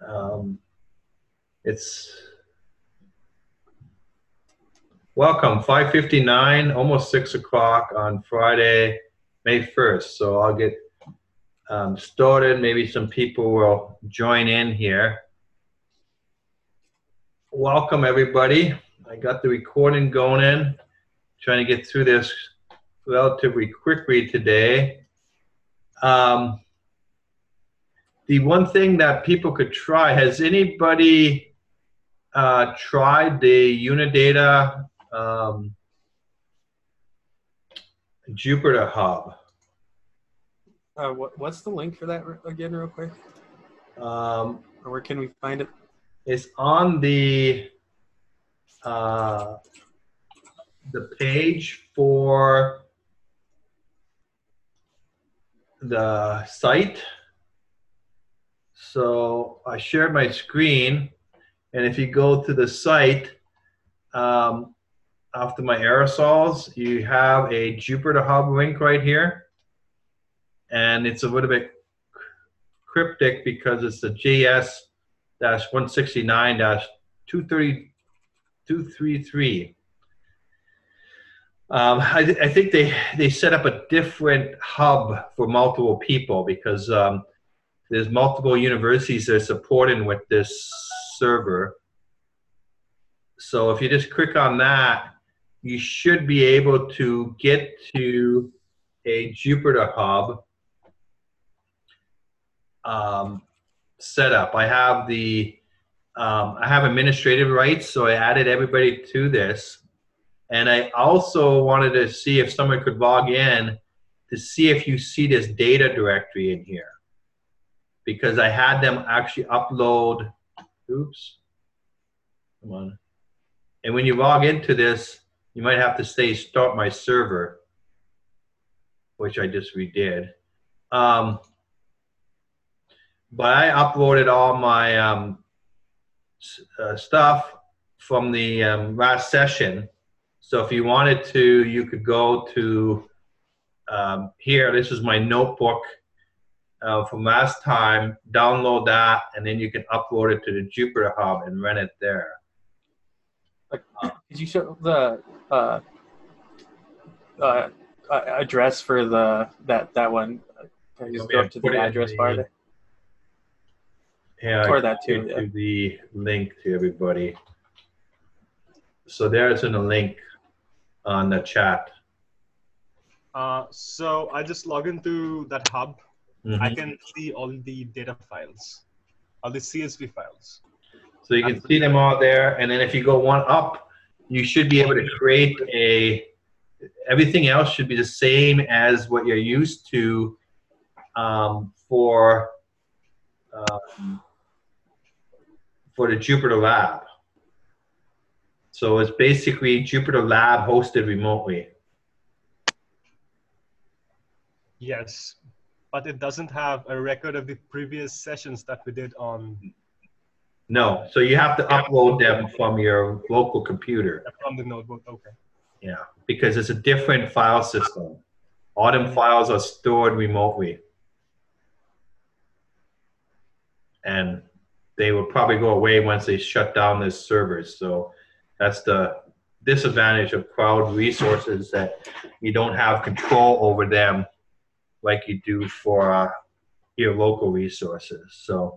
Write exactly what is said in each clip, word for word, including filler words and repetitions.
Um, it's welcome, five fifty-nine, almost six o'clock on Friday, May first. So I'll get um, started. Maybe some people will join in here. Welcome, everybody. I got the recording going in. Trying to get through this relatively quickly today. Um, the one thing that people could try, has anybody uh, tried the Unidata um, Jupyter Hub? Uh, what, what's the link for that again, real quick? Um, or where can we find it? It's on the uh, the page for the site. So I shared my screen, and if you go to the site, um, after my aerosols, you have a Jupyter Hub link right here. And it's a little bit cryptic because it's the J S one sixty-nine two thirty-three. Um, I, I think they, they set up a different hub for multiple people because um, there's multiple universities that are supporting with this server. So if you just click on that, you should be able to get to a Jupyter Hub um, setup. I have the um, I have administrative rights, so I added everybody to this. And I also wanted to see if someone could log in to see if you see this data directory in here. Because I had them actually upload, oops, come on. And when you log into this, you might have to say start my server, which I just redid. Um, but I uploaded all my um, uh, stuff from the um, last session. So if you wanted to, you could go to um, here. This is my notebook uh, from last time. Download that, and then you can upload it to the Jupyter Hub and run it there. Did you show the uh, uh, address for the that that one? Can you just go up to the address the, bar there? Yeah, or I that too. Yeah. To the link to everybody. So there's in a link on the chat. Uh, so I just log into that hub. Mm-hmm. I can see all the data files, all the C S V files. So you can see them all there, and then if you go one up, you should be able to create a, everything else should be the same as what you're used to um, for, um, for the Jupyter Lab. So it's basically Jupyter Lab hosted remotely. Yes, but it doesn't have a record of the previous sessions that we did on. No, so you have to upload them from your local computer. From the notebook, okay. Yeah, because it's a different file system. All them files are stored remotely. And they will probably go away once they shut down the servers. So that's the disadvantage of cloud resources, that you don't have control over them like you do for uh, your local resources. So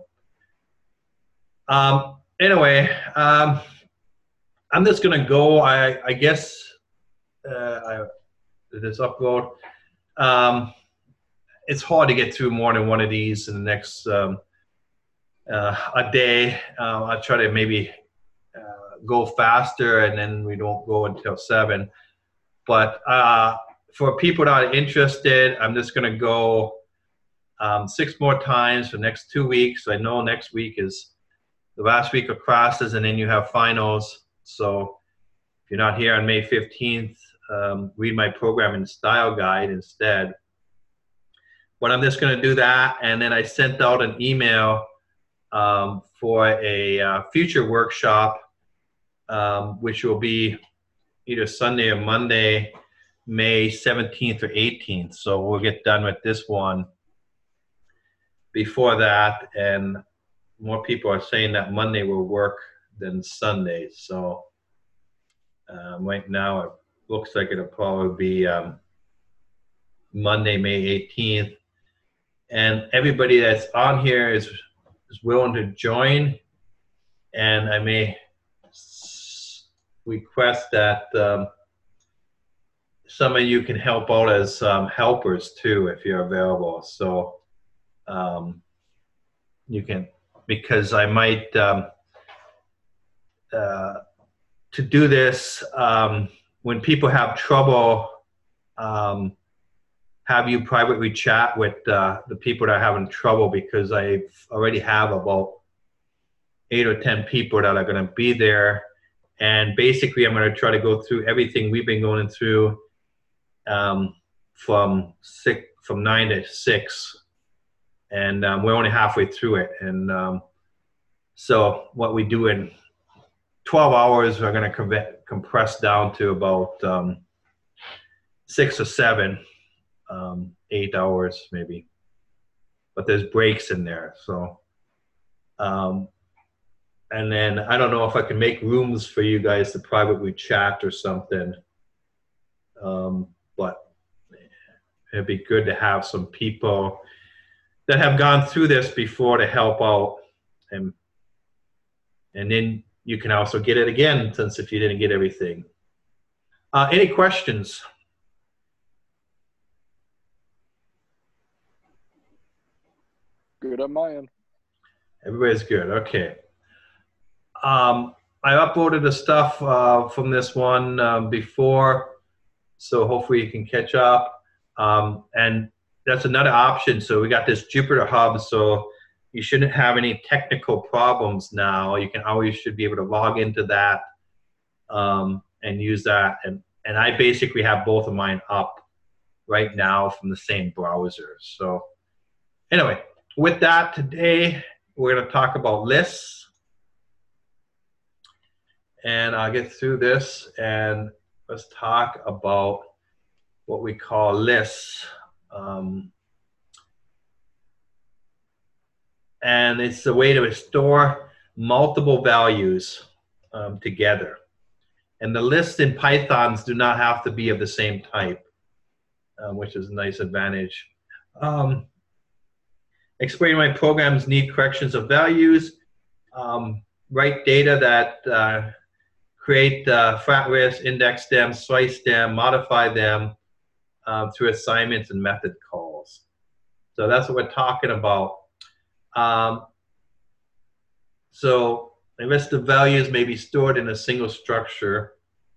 um, anyway, um, I'm just gonna go, I, I guess, uh, I, this upload. Um, it's hard to get through more than one of these in the next um, uh, a day. Uh, I'll try to maybe uh, go faster, and then we don't go until seven. But uh, for people that are interested, I'm just going to go um, six more times for the next two weeks. I know next week is the last week of classes, and then you have finals. So if you're not here on May fifteenth, um, read my program and style guide instead. But I'm just going to do that, and then I sent out an email um, for a uh, future workshop, um, which will be either Sunday or Monday, May seventeenth or eighteenth. So we'll get done with this one before that, and more people are saying that Monday will work than Sunday. So um, right now it looks like it'll probably be um, Monday, May eighteenth. And everybody that's on here is, is willing to join. And I may request that um, some of you can help out as um, helpers too, if you're available. So um, you can, because I might, um, uh, to do this, um, when people have trouble, um, have you privately chat with uh, the people that are having trouble, because I already have about eight or ten people that are going to be there. And basically, I'm going to try to go through everything we've been going through um, from six, from nine to six, and um, we're only halfway through it. And um, so, what we do in twelve hours, we're going to compress down to about um, six or seven, um, eight hours maybe. But there's breaks in there, so. Um, and then I don't know if I can make rooms for you guys to privately chat or something. Um, but it'd be good to have some people that have gone through this before to help out, and and then you can also get it again, since if you didn't get everything. Uh, any questions? Good on my end. Everybody's good. Okay. Um, I uploaded the stuff uh, from this one um, before, so hopefully you can catch up. Um, and that's another option. So we got this Jupyter Hub, so you shouldn't have any technical problems now. You can always should be able to log into that um, and use that. And, and I basically have both of mine up right now from the same browser. So anyway, with that, today we're going to talk about lists. And I'll get through this, and let's talk about what we call lists. Um, and it's a way to store multiple values um, together. And the lists in Pythons do not have to be of the same type, uh, which is a nice advantage. Um, explain why programs need corrections of values. Um, write data that uh, create uh, flat lists, index them, slice them, modify them uh, through assignments and method calls. So that's what we're talking about. Um, so a list of values may be stored in a single structure.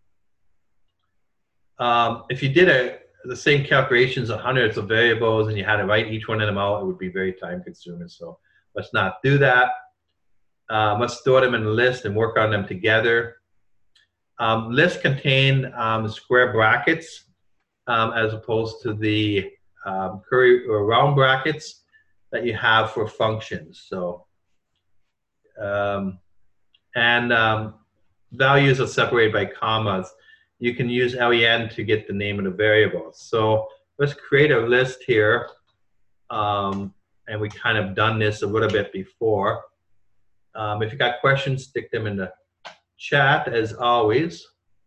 Um, if you did a, the same calculations of hundreds of variables and you had to write each one of them out, it would be very time consuming. So let's not do that. Um, let's store them in a list and work on them together. Um, lists contain um, square brackets um, as opposed to the um, curly or round brackets that you have for functions. So, um, and um, values are separated by commas. You can use len to get the name of the variable. So let's create a list here. Um, and we kind of done this a little bit before. Um, if you got questions, stick them in the chat as always.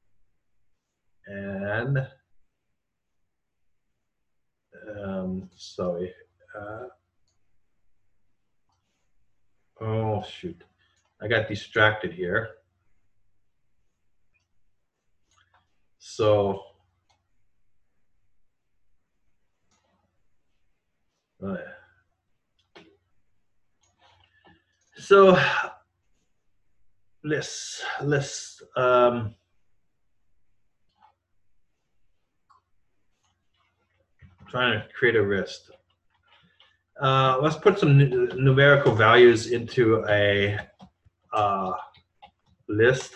And um, sorry. Uh, oh, shoot. I got distracted here. So, uh, so let's, let's, um, trying to create a list. Uh, let's put some numerical values into a uh, list.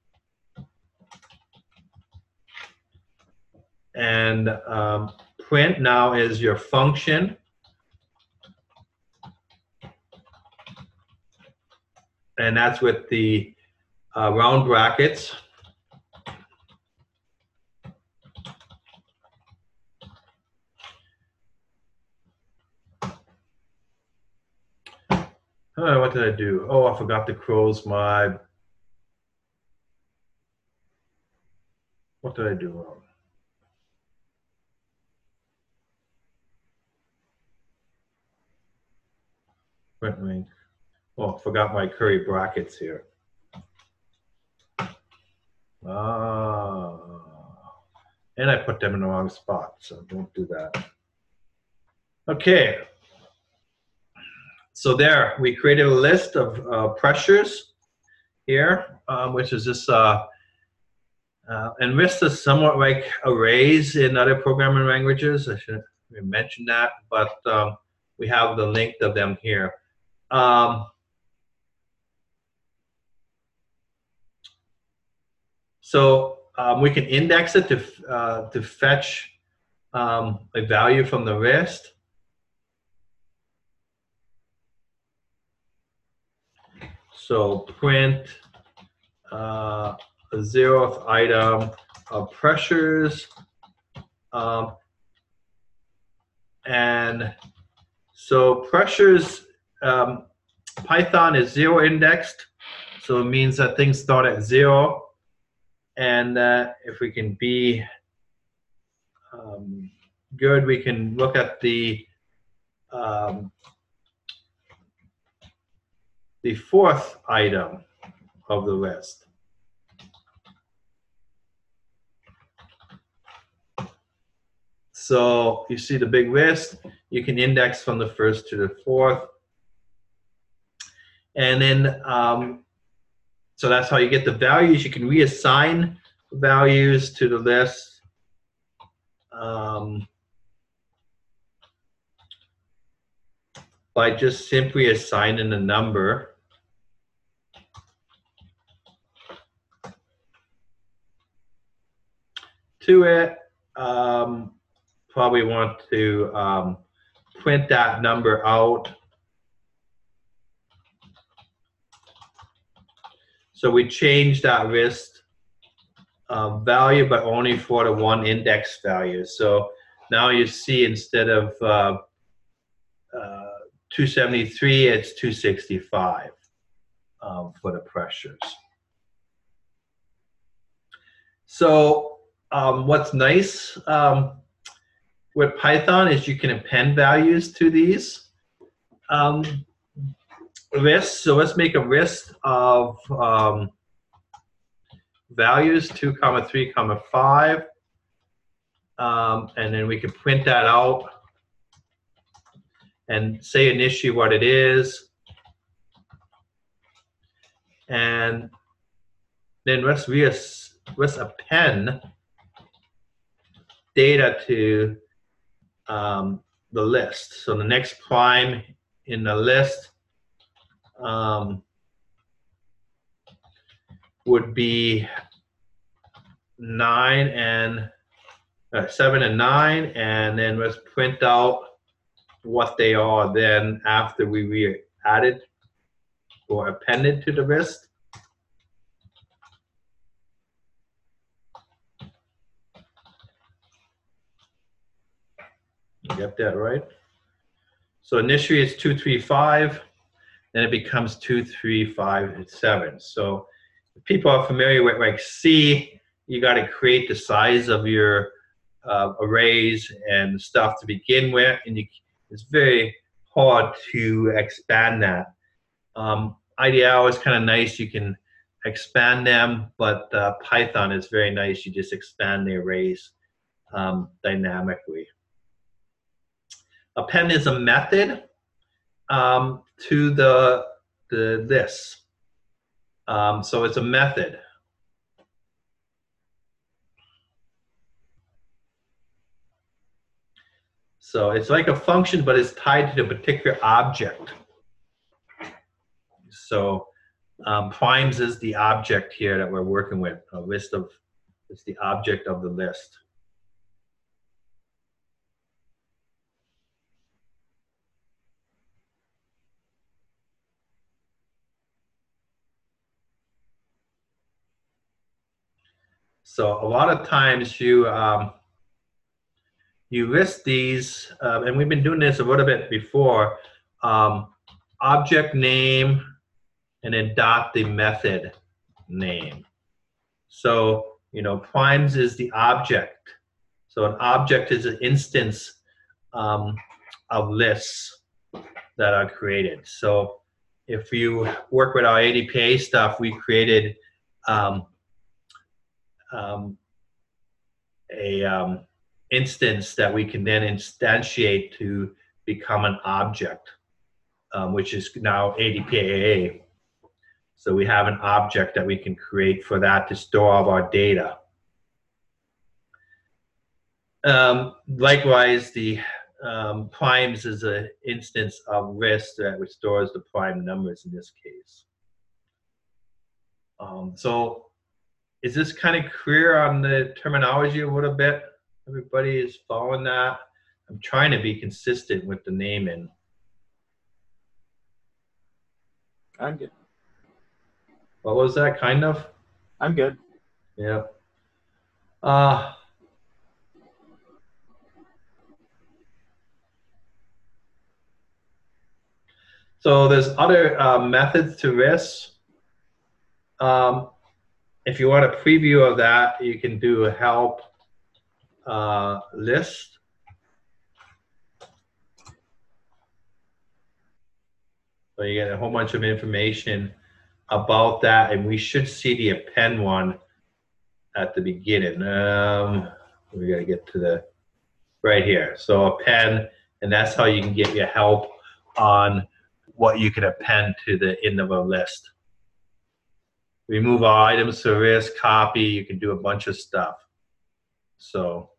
And um, print now is your function. And that's with the uh, round brackets. All Well, what did I do? Oh, I forgot to close my, what did I do wrong? Print link. Oh, I forgot my curly brackets here. Ah, and I put them in the wrong spot, so don't do that. Okay. So there, we created a list of uh, pressures here, um, which is this, uh, uh, and RISC is somewhat like arrays in other programming languages. I should mention that, but um, we have the link of them here. Um, so um, we can index it to, uh, to fetch um, a value from the RISC. So print uh, a zeroth item of pressures, um, and so pressures, um, Python is zero indexed, so it means that things start at zero, and uh, if we can be um, good, we can look at the um, the fourth item of the list. So you see the big list, you can index from the first to the fourth. And then, um, so that's how you get the values. You can reassign values to the list. Um, by just simply assigning a number. To it. Um, probably want to um, print that number out. So we change that RISC uh, value, but only for the one index value. So now you see instead of uh, uh, two seventy-three, it's two sixty-five um, for the pressures. So um, what's nice um, with Python is you can append values to these um, lists. So let's make a list of um, values, two comma three comma five, um, and then we can print that out and say initially what it is, and then let's reass let's append data to um, the list. So the next prime in the list um, would be nine and uh, seven and nine, and then let's print out what they are then after we re added or appended to the list. You get that right? So initially it's two three five, then it becomes two three five seven. So if people are familiar with like C, you got to create the size of your uh, arrays and stuff to begin with, and you, it's very hard to expand that. Um, I D L is kind of nice, you can expand them, but uh, Python is very nice, you just expand the arrays um, dynamically. Append is a method um, to the, the this. Um, so it's a method. So it's like a function, but it's tied to the particular object. So um, primes is the object here that we're working with. A list of, it's the object of the list. So a lot of times you um, you list these, uh, and we've been doing this a little bit before. Um, object name and then dot the method name. So, you know, primes is the object. So an object is an instance um, of lists that are created. So if you work with our A D P A stuff, we created um, um, a um, instance that we can then instantiate to become an object, um, which is now A D P A A. So we have an object that we can create for that to store all of our data. Um, likewise, the um, primes is an instance of list that stores the prime numbers in this case. Um, so is this kind of clear on the terminology a little bit? Everybody is following that? I'm trying to be consistent with the naming. I'm good. What was that, kind of? I'm good. Yeah. Uh, so there's other uh, methods to this. Um, if you want a preview of that, you can do a help uh, list. So you get a whole bunch of information about that, and we should see the append one at the beginning. Um, we got to get to the right here. So append, and that's how you can get your help on what you can append to the end of a list. Remove all items to list, copy, you can do a bunch of stuff. So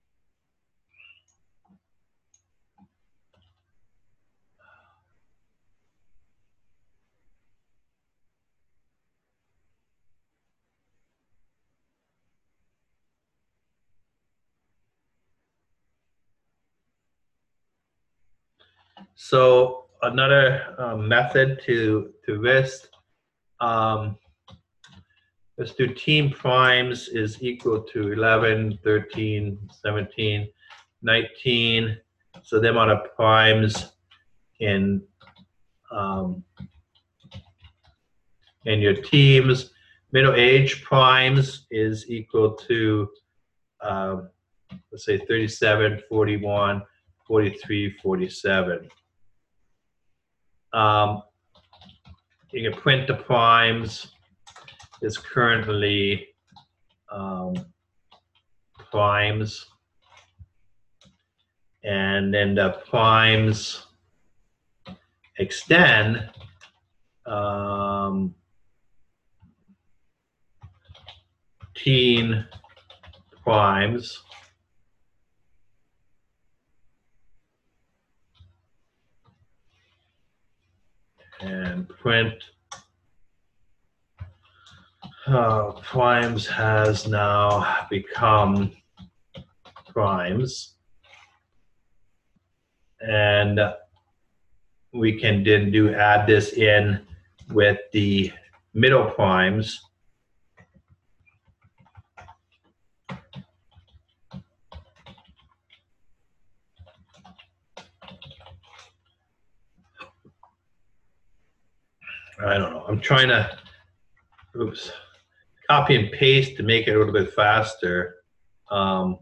So another uh, method to to list, um, let's do team primes is equal to eleven, thirteen, seventeen, nineteen. So the amount of primes in um, in your teams. Middle age primes is equal to um, let's say thirty-seven, forty-one, forty-three, forty-seven. Um, you can print the primes. Is currently um, primes, and then the primes extend um, teen primes. And print uh, primes has now become primes, and we can then do add this in with the middle primes. I don't know. I'm trying to, oops, copy and paste to make it a little bit faster. Um,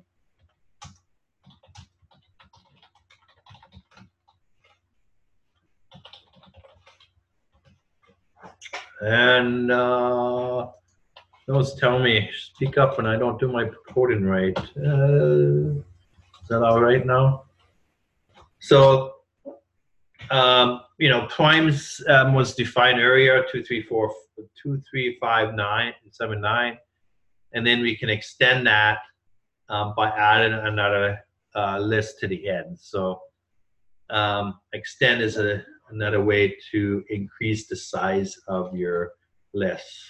and uh, those tell me, speak up when I don't do my coding right. Uh, is that all right now? So, um, you know, primes um, was defined earlier, two, three, four, two, three, five, nine, seven, nine, and then we can extend that um, by adding another uh, list to the end. So, um, extend is a another way to increase the size of your lists.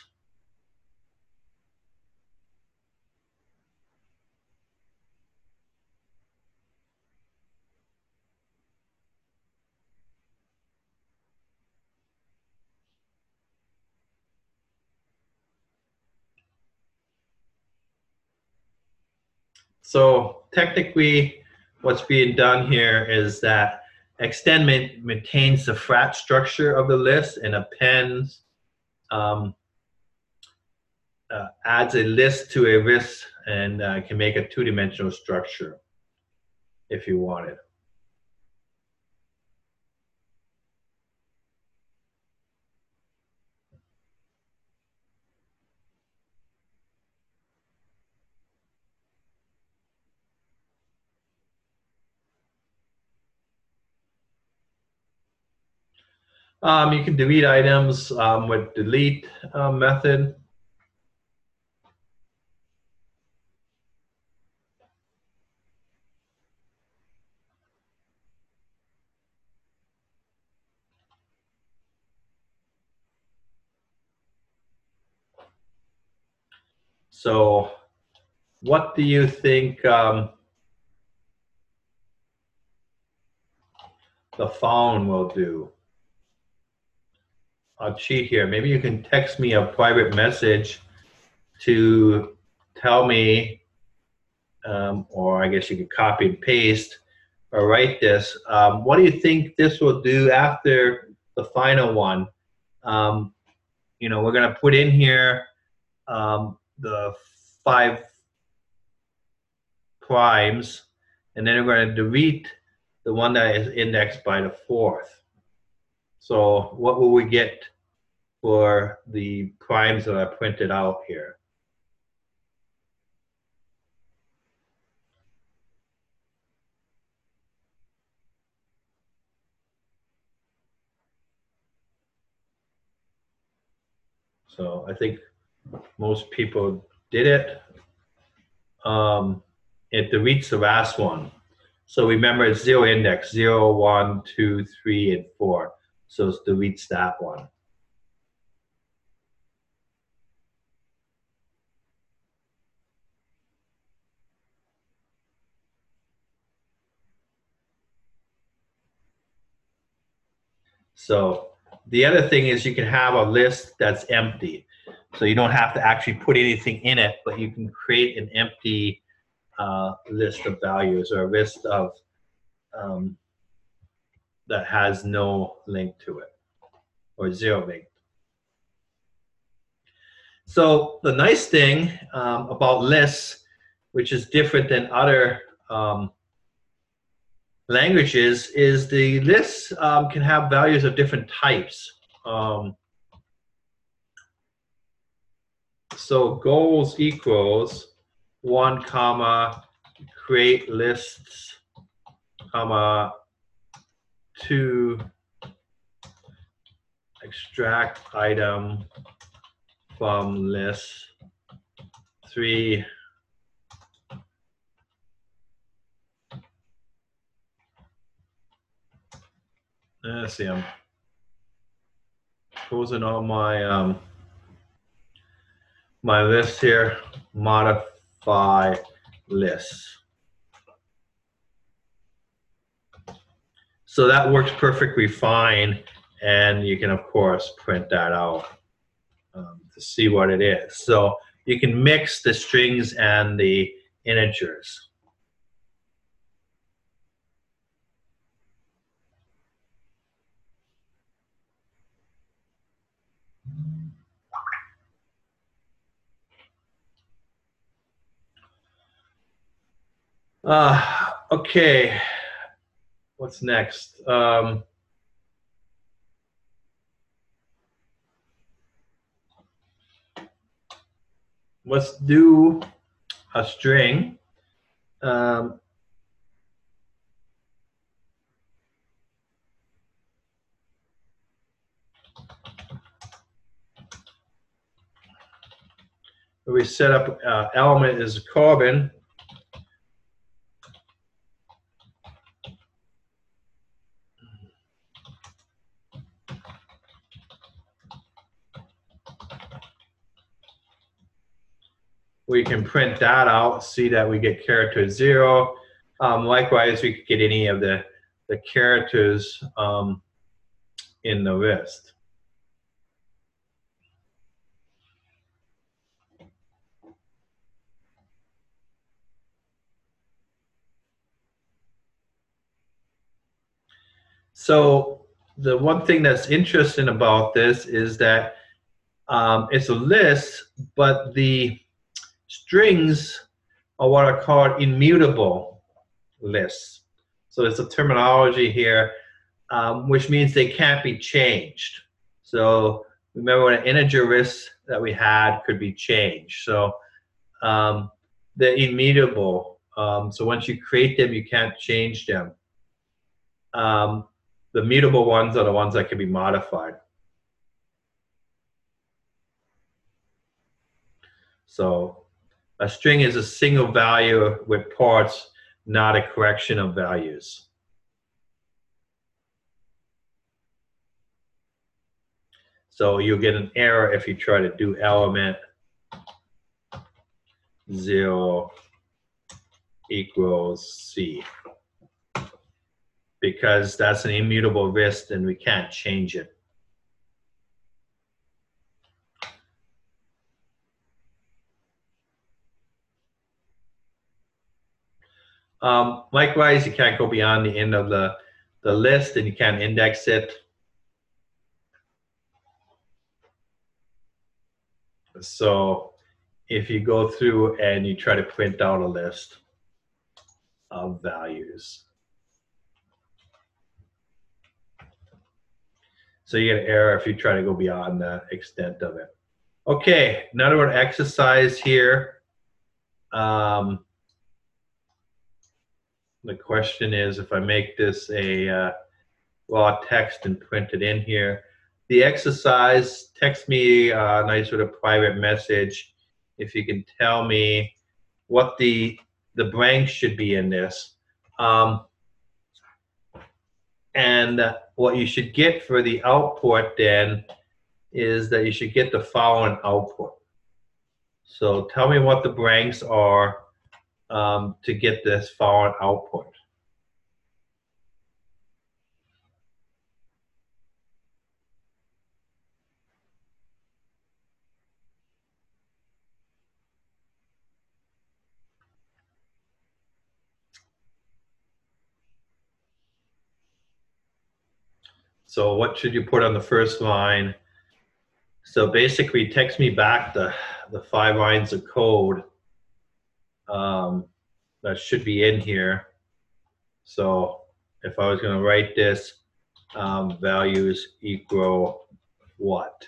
So technically, what's being done here is that extend ma maintains the frat structure of the list, and appends um, uh, adds a list to a list and uh, can make a two-dimensional structure if you wanted. Um, you can delete items um, with delete uh, method. So what do you think um, the phone will do? I'll cheat here. Maybe you can text me a private message to tell me, um, or I guess you could copy and paste or write this. Um, what do you think this will do after the final one? Um, you know, we're going to put in here um, the five primes, and then we're going to delete the one that is indexed by the fourth. So what will we get for the primes that I printed out here? So I think most people did it. Um, it deletes the last one. So remember, it's zero index, zero, one, two, three, and four. So it deletes that one. So the other thing is you can have a list that's empty. So you don't have to actually put anything in it, but you can create an empty uh, list of values, or a list of um, that has no link to it, or zero link. So the nice thing um, about lists, which is different than other um, languages, is the lists um, can have values of different types. Um, so goals equals one comma create lists comma two extract item from list three let's see, I'm closing all my um, my list here, modify lists. So that works perfectly fine, and you can of course print that out um, to see what it is. So you can mix the strings and the integers. Uh, okay, what's next? Um, let's do a string. Um, we set up uh, element is carbon. We can print that out, see that we get character zero. Um, likewise, we could get any of the, the characters um, in the list. So the one thing that's interesting about this is that um, it's a list, but the strings are what are called immutable lists. So there's a terminology here, um, which means they can't be changed. So remember, an integer list that we had could be changed. So um, they're immutable. Um, so once you create them, you can't change them. Um, the mutable ones are the ones that can be modified. So a string is a single value with parts, not a collection of values. So you'll get an error if you try to do element zero equals C, because that's an immutable list and we can't change it. Um, likewise, you can't go beyond the end of the, the list, and you can't index it. So if you go through and you try to print out a list of values, so you get an error if you try to go beyond the extent of it. Okay, another exercise here. Um, the question is, if I make this a uh, raw text and print it in here, the exercise, text me a nice sort of private message if you can tell me what the the blanks should be in this. Um, and uh, what you should get for the output then is that you should get the following output. So tell me what the blanks are um, to get this following output. So what should you put on the first line? So basically, text me back the, the five lines of code um, that should be in here. So if I was going to write this, um, values equal what?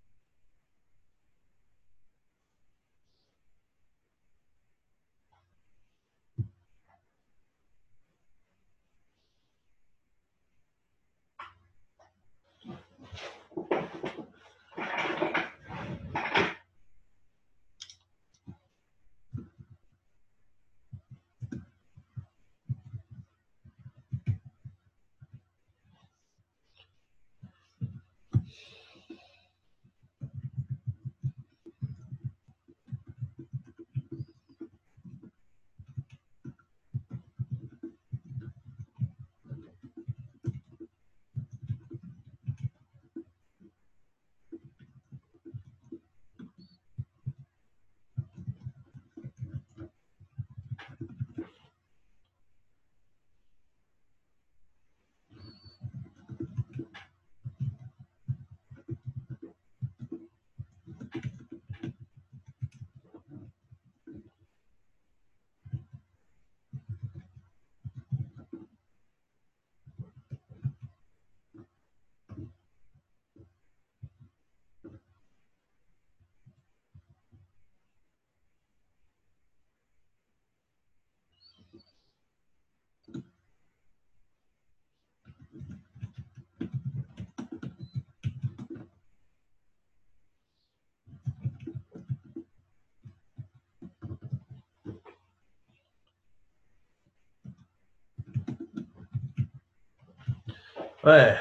Right.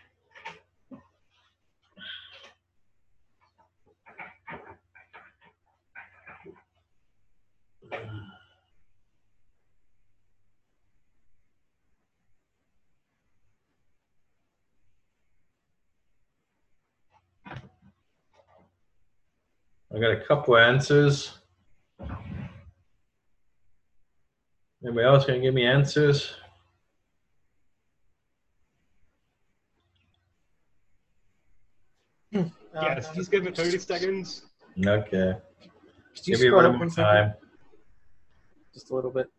I got a couple answers. Anybody else gonna give me answers? Yes, just give it thirty seconds. Okay. Could you Give me a scroll little up more one second? time. Just a little bit.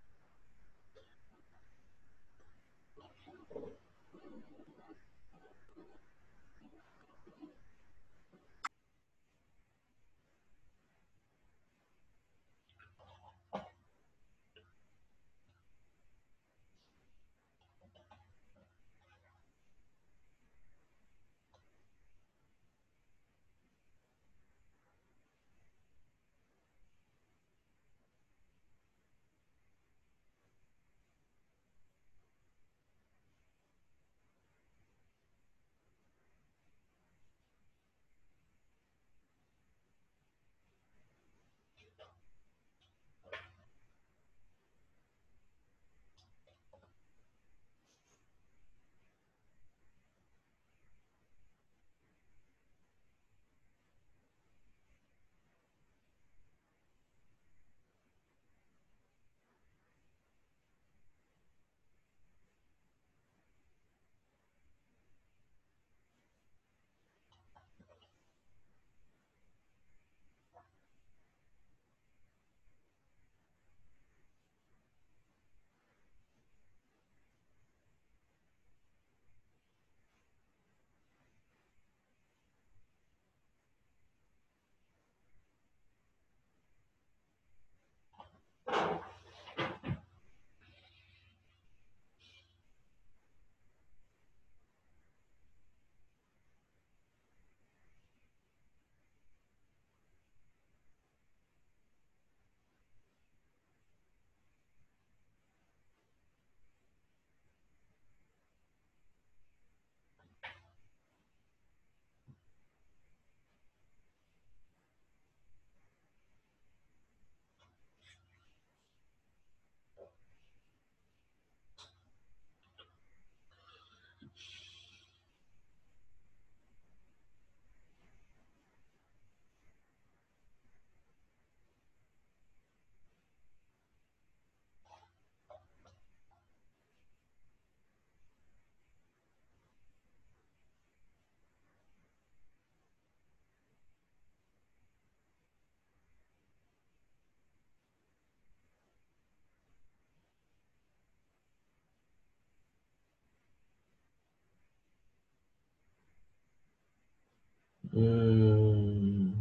Mm.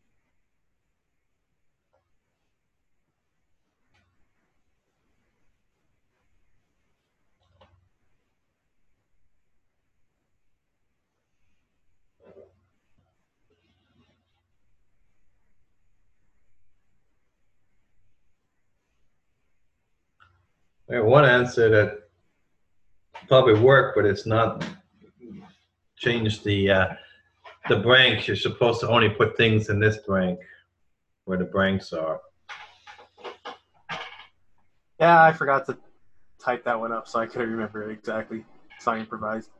I have one answer that probably work, but it's not change the uh, the branch. You're supposed to only put things in this branch where the branches are. Yeah, I forgot to type that one up, so I couldn't remember it exactly. So I improvised.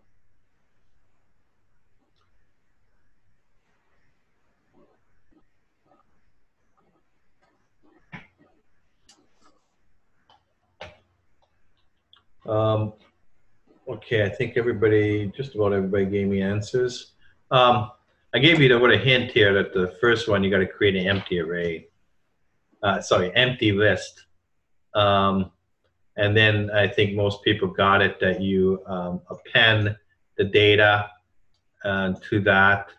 Um, okay, I think everybody, just about everybody gave me answers. Um, I gave you the, what a hint here that the first one, you got to create an empty array. Uh, sorry, empty list. Um, and then I think most people got it that you um, append the data uh, to that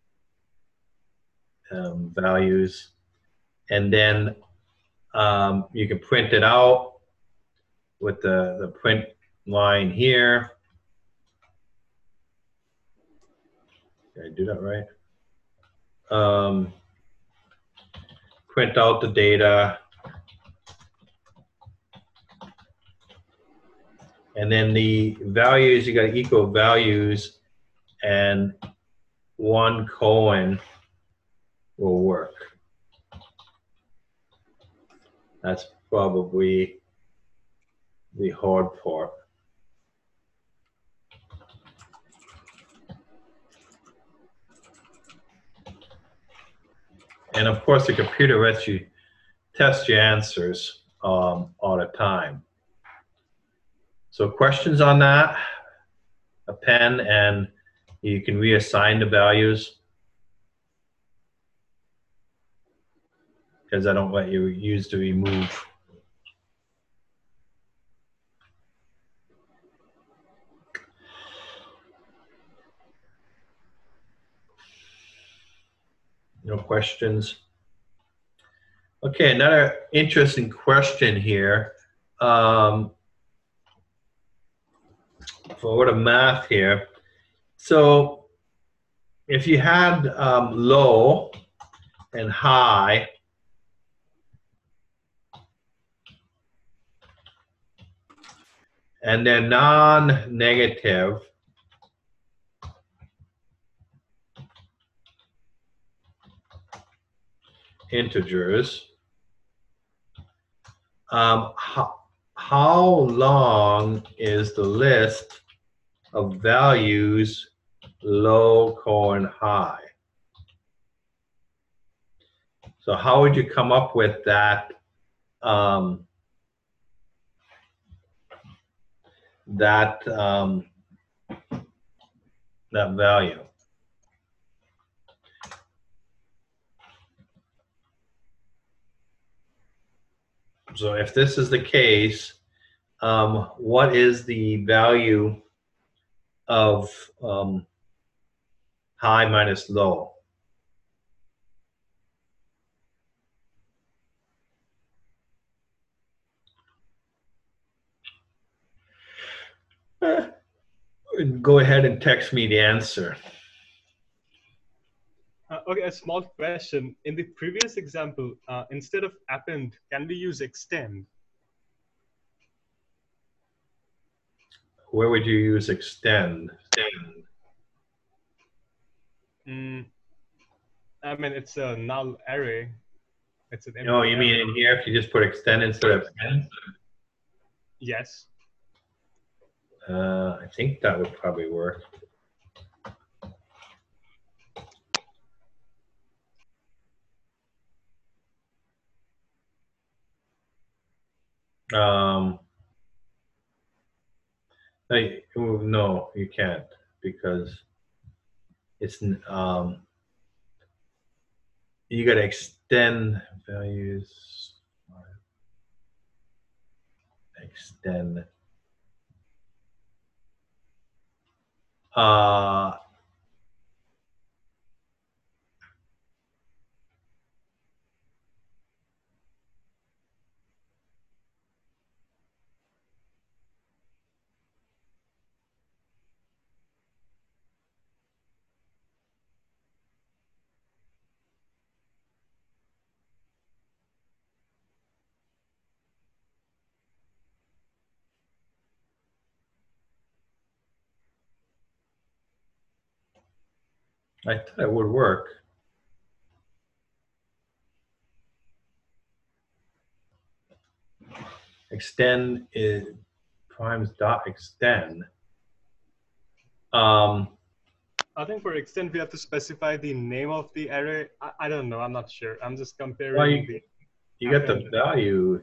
um, values. And then um, you can print it out with the, the print line here. Did I do that right? Um, print out the data. And then the values, you got equal values, and one colon will work. That's probably the hard part. And of course, the computer lets you test your answers um, all the time. So questions on that? Append, and you can reassign the values. because I don't let you use to remove. No questions? Okay, another interesting question here. Um, for the math here. So if you had um, low and high, and then non-negative, integers, um, how, how long is the list of values low colon high? So how would you come up with that um, that um, that value? So if this is the case, um, what is the value of um, high minus low? Eh, go ahead and text me the answer. Uh, okay, a small question. In the previous example, uh, instead of append, can we use extend? Where would you use extend? Extend. Mm, I mean, it's a null array. It's an empty Oh, you mean array. in here if you just put extend instead of extend? Yes. Uh, I think that would probably work. Um, I, no, you can't because it's um, you got to extend values. Extend. Uh, I thought it would work. Extend is primes dot extend. Um, I think for extend, we have to specify the name of the array. I, I don't know. I'm not sure. I'm just comparing well, you, the. you got the value.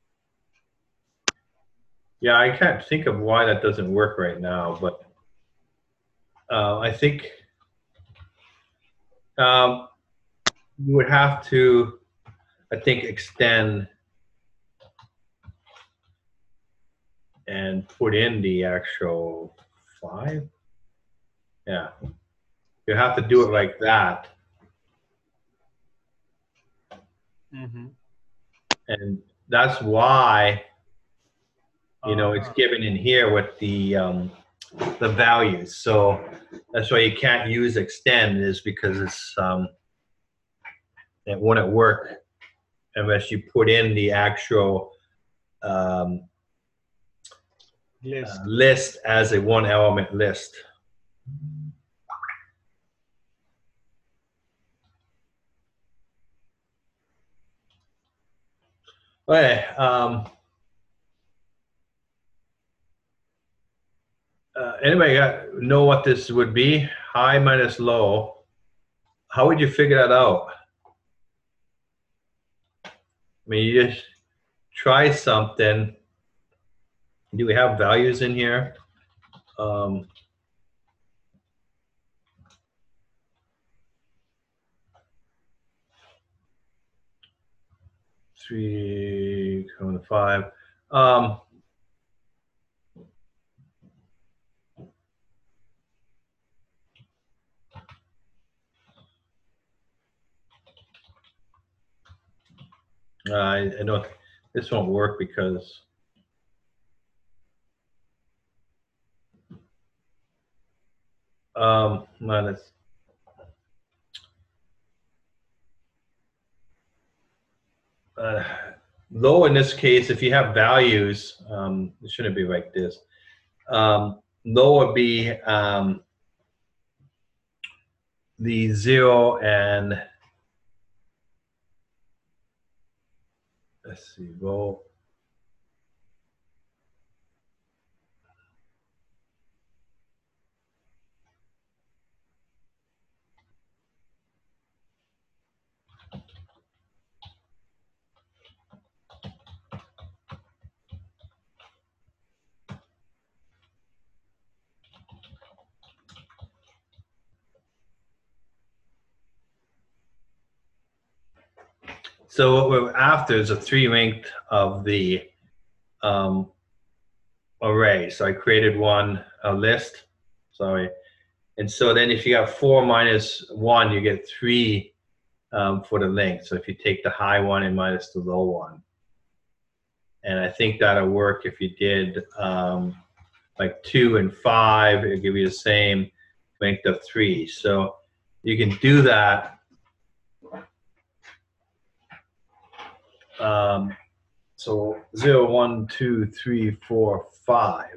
Yeah, I can't think of why that doesn't work right now, but uh, I think um, you would have to, I think, extend and put in the actual five. Yeah, you have to do it like that. Mm-hmm. And that's why, you know, it's Uh, given in here with the um, the values. So that's why you can't use extend, is because it's um, it wouldn't work unless you put in the actual um, list. uh, list as a one element list. Okay. Um, uh, anybody got, know what this would be? High minus low. How would you figure that out? I mean, you just try something. Do we have values in here? Um, three, comma five. Um, I, I don't, this won't work because um, minus. Uh, low in this case, if you have values, um, it shouldn't be like this. Um, low would be um, the zero and let's see, low. So what we're after is a three length of the um, array. So I created one a list, sorry. And so then if you got four minus one, you get three um, for the length. So if you take the high one and minus the low one. And I think that'll work if you did um, like two and five, it'll give you the same length of three. So you can do that. Um, so zero, one, two, three, four, five.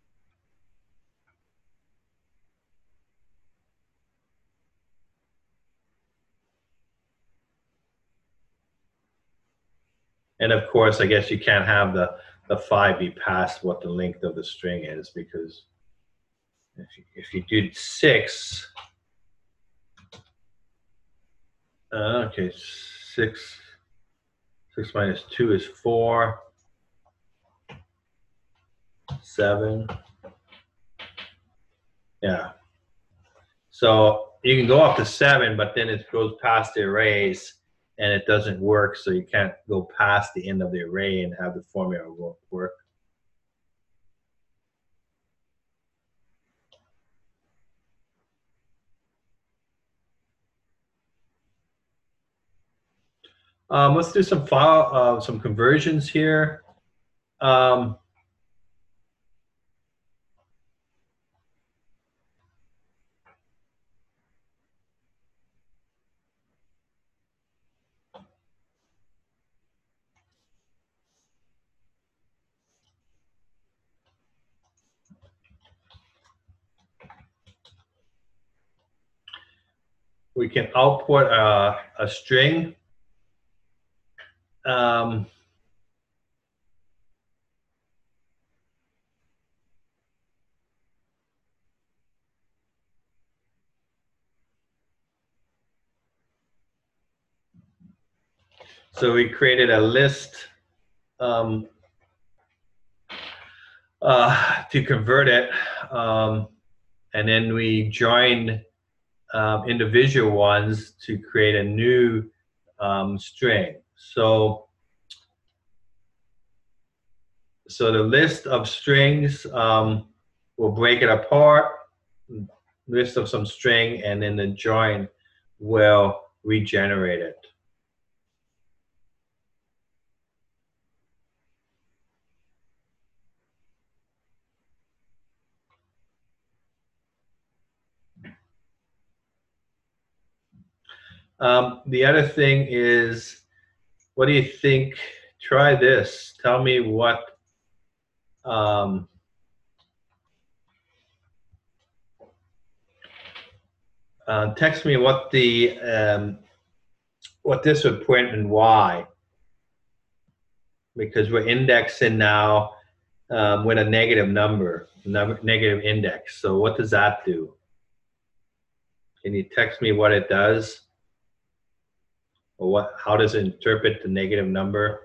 And of course, I guess you can't have the, the five be past what the length of the string is, because if you, if you do six, uh, okay, six, six minus two is four, seven, yeah. So you can go up to seven, but then it goes past the arrays and it doesn't work, so you can't go past the end of the array and have the formula work. Um, let's do some file, uh, some conversions here. Um, we can output a, a string. Um, so we created a list um, uh, to convert it, um, and then we joined um, individual ones to create a new um, string. So, so the list of strings, um, we'll break it apart, list of some string, and then the join will regenerate it. Um, the other thing is, what do you think? Try this. Tell me what um, uh, text me what the um, what this would print and why, because we're indexing now um, with a negative number, number, negative index. So what does that do? Can you text me what it does? Or what? How does it interpret the negative number?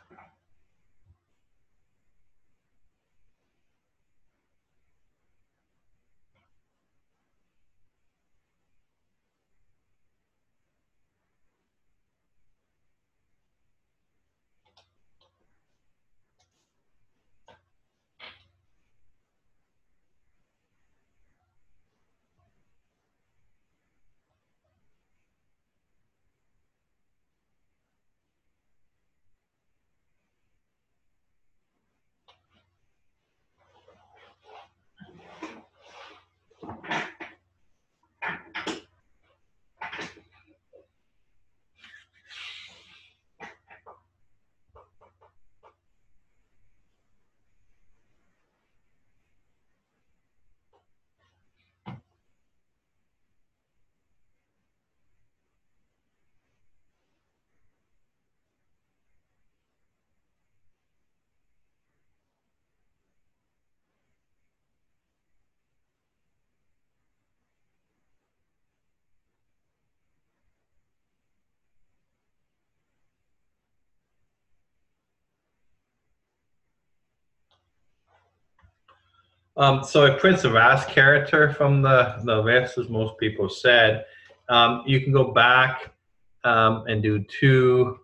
Um, so a Prince of Asp character from the, the list, as most people said, um, you can go back um, and do two.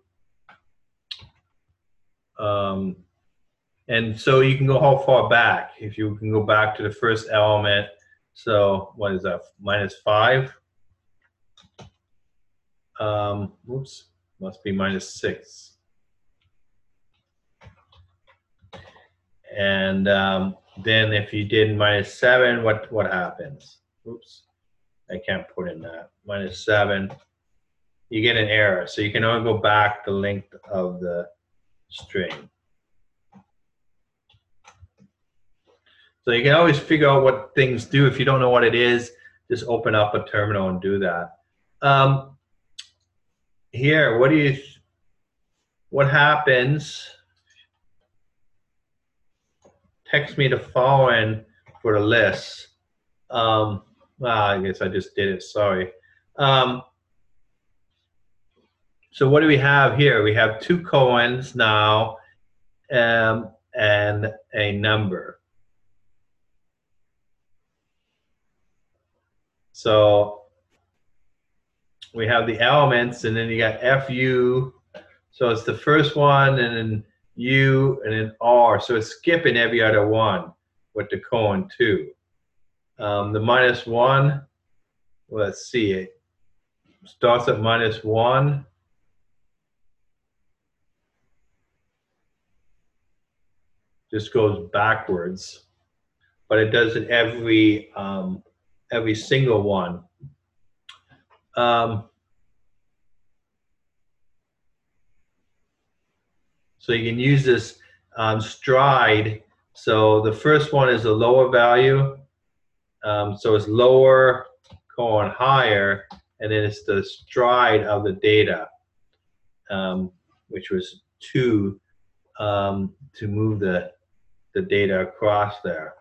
Um, and so you can go how far back? If you can go back to the first element, so what is that, minus five? Um, oops, must be minus six. And um, then if you did minus seven, what, what happens? Oops, I can't put in that. Minus seven, you get an error. So you can only go back the length of the string. So you can always figure out what things do. If you don't know what it is, just open up a terminal and do that. Um, here, what do you, what happens? Text me the following for the list. Um, well, I guess I just did it, sorry. Um, so what do we have here? We have two colons now um, and a number. So we have the elements, and then you got F U. So it's the first one, and then U, and then R. So it's skipping every other one with the colon two. Um, the minus one, let's see, it starts at minus one. Just goes backwards, but it does it every um, every single one. Um, so you can use this um, stride. So the first one is a lower value. Um, so it's lower colon higher, and then it's the stride of the data, um, which was two um, to move the the data across there.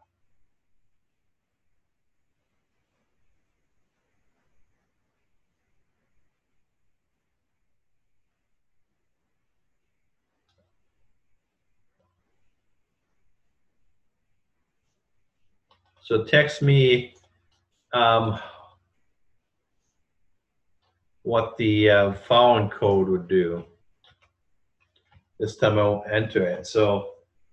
So text me um, what the uh, following code would do. This time I'll enter it. So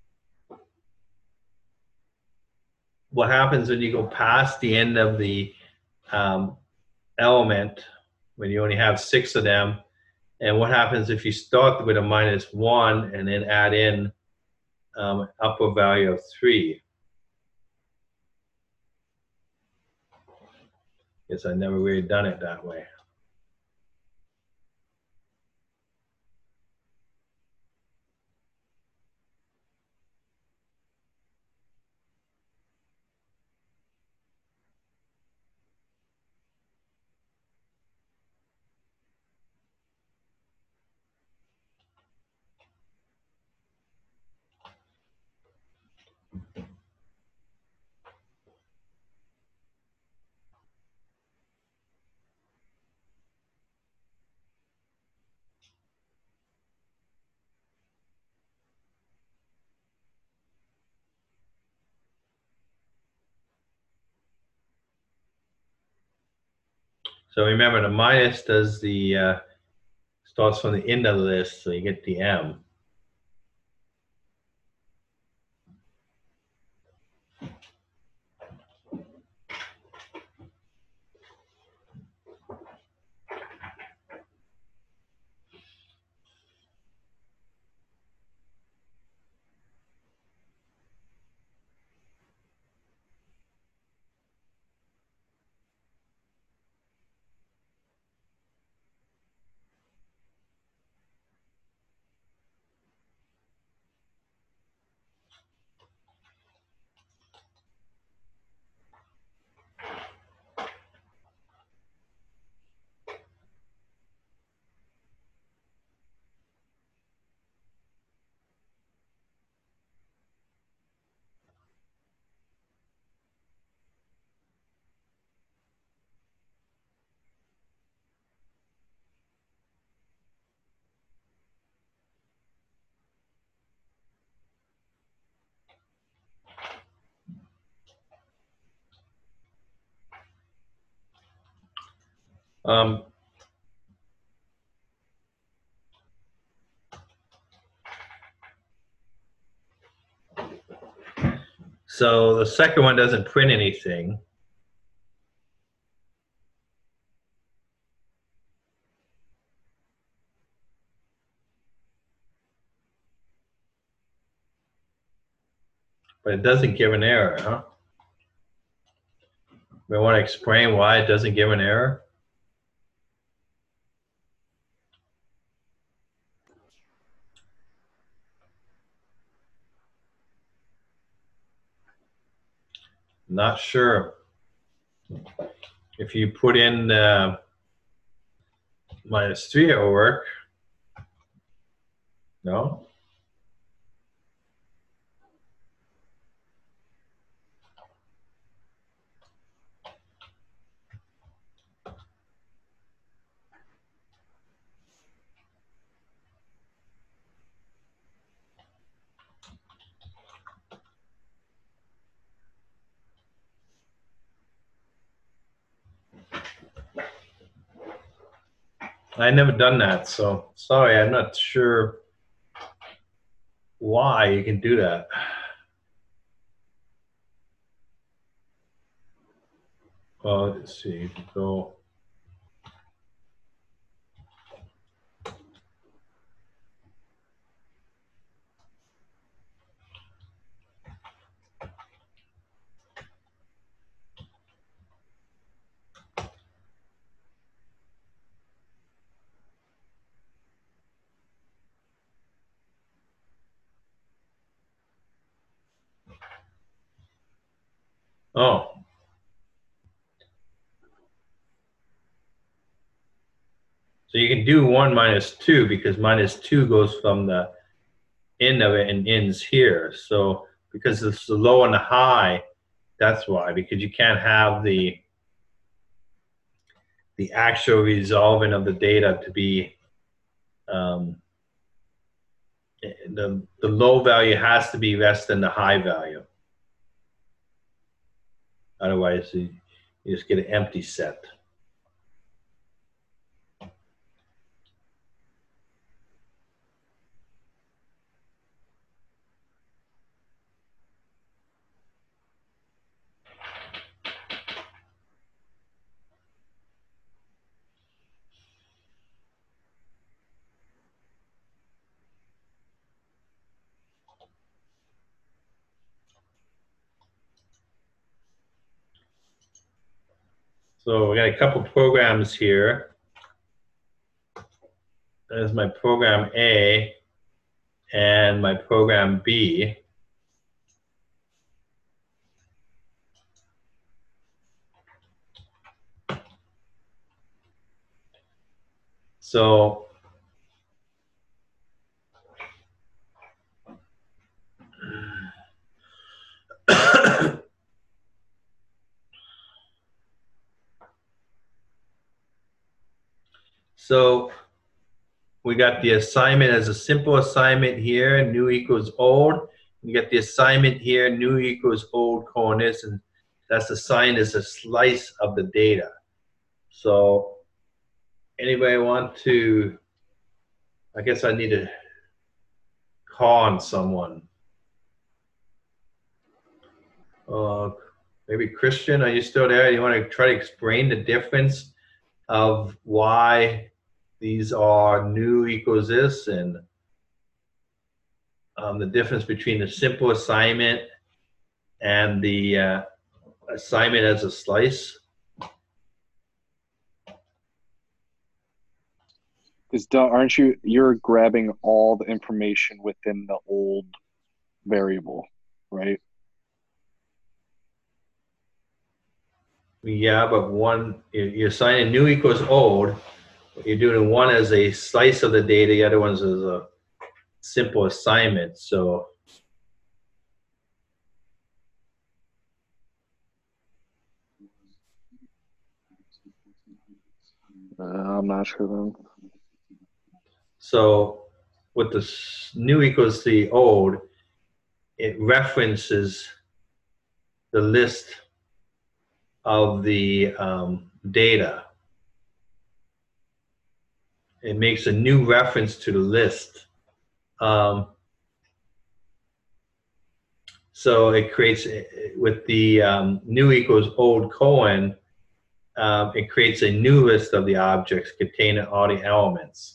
what happens when you go past the end of the um, element, when you only have six of them, and what happens if you start with a minus one and then add in um, upper value of three? Guess I never really done it that way. So remember, the minus does the, uh, starts from the end of the list, so you get the M. Um, so the second one doesn't print anything. But it doesn't give an error, huh? We want to explain why it doesn't give an error? Not sure. If you put in uh, minus three, it will work. No? I never done that, so sorry, I'm not sure why you can do that. Well, let's see, you can go. Oh. So you can do one minus two because minus two goes from the end of it and ends here. So because it's the low and the high, that's why, because you can't have the the actual resolving of the data to be um, the, the low value has to be less than the high value. Otherwise, you, you just get an empty set. So we got a couple programs here. There's my program A and my program B. So So we got the assignment as a simple assignment here, new equals old. You get the assignment here, new equals old colon this, and that's assigned as a slice of the data. So anybody want to, I guess I need to call on someone. Uh, maybe Christian, are you still there? You want to try to explain the difference of why these are new equals this, and um, the difference between the simple assignment and the uh, assignment as a slice? Is aren't you you're grabbing all the information within the old variable, right? Yeah, but one, you're assigning new equals old. You're doing one as a slice of the data, the other one's as a simple assignment. So Uh, I'm not sure then. So with the new equals the old, it references the list of the um, data. It makes a new reference to the list. Um, so it creates, with the um, new equals old colon, um, it creates a new list of the objects containing all the elements.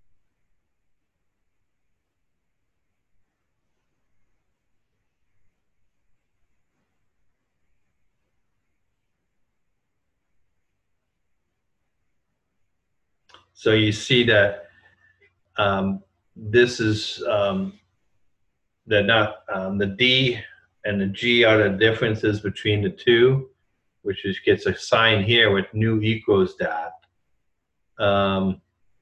So you see that um, this is um, the not um, the D and the G are the differences between the two, which is gets assigned here with new equals that. Um,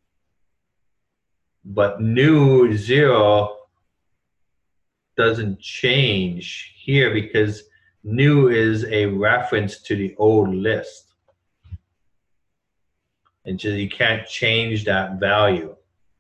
but new zero doesn't change here because new is a reference to the old list. And so you can't change that value.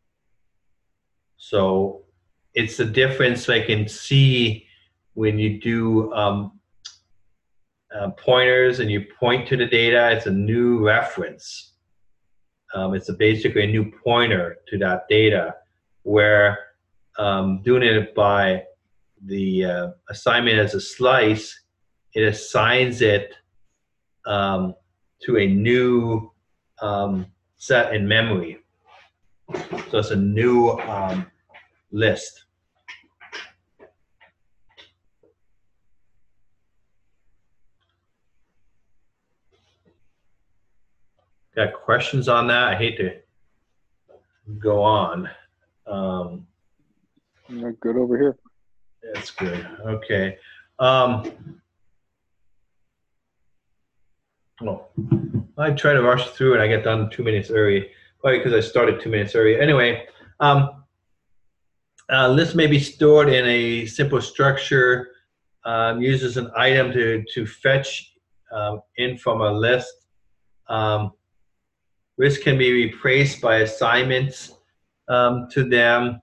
So it's the difference I can see when you do um, uh, pointers and you point to the data. It's a new reference. Um, it's a basically a new pointer to that data, where um, doing it by the uh, assignment as a slice, it assigns it um, to a new um, set in memory. So it's a new um, list. Got questions on that? I hate to go on. Um, You're good over here. that's good. Okay. Um, oh, I try to rush through and I get done two minutes early, probably because I started two minutes early. Anyway, um, uh, lists may be stored in a simple structure. Um, uses an item to to fetch um, in from a list. Um, lists can be replaced by assignments um, to them.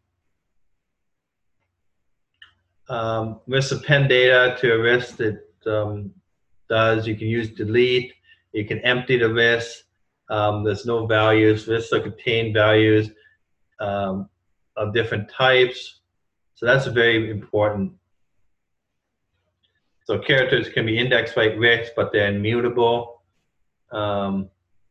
Um, lists append data to a list that um, does. You can use delete. You can empty the list. Um, there's no values. Lists will contain values um, of different types. So that's very important. So characters can be indexed by Rix, but they're immutable. Um,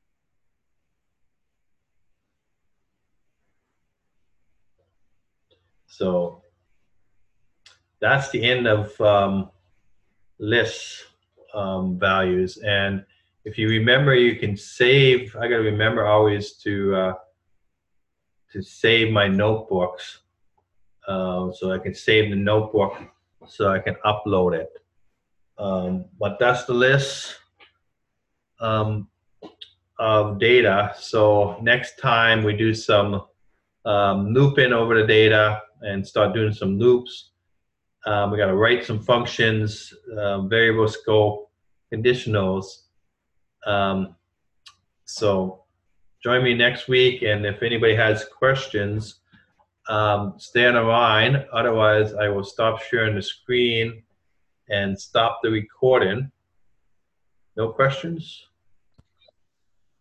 so that's the end of um, lists um, values. And if you remember, you can save. I got to remember always to uh, to save my notebooks, uh, so I can save the notebook, so I can upload it. Um, but that's the list um, of data. So next time we do some um, looping over the data and start doing some loops. Um, we got to write some functions, uh, variable scope, conditionals. Um, so join me next week, and if anybody has questions, um, stay on the line. Otherwise, I will stop sharing the screen and stop the recording. No questions?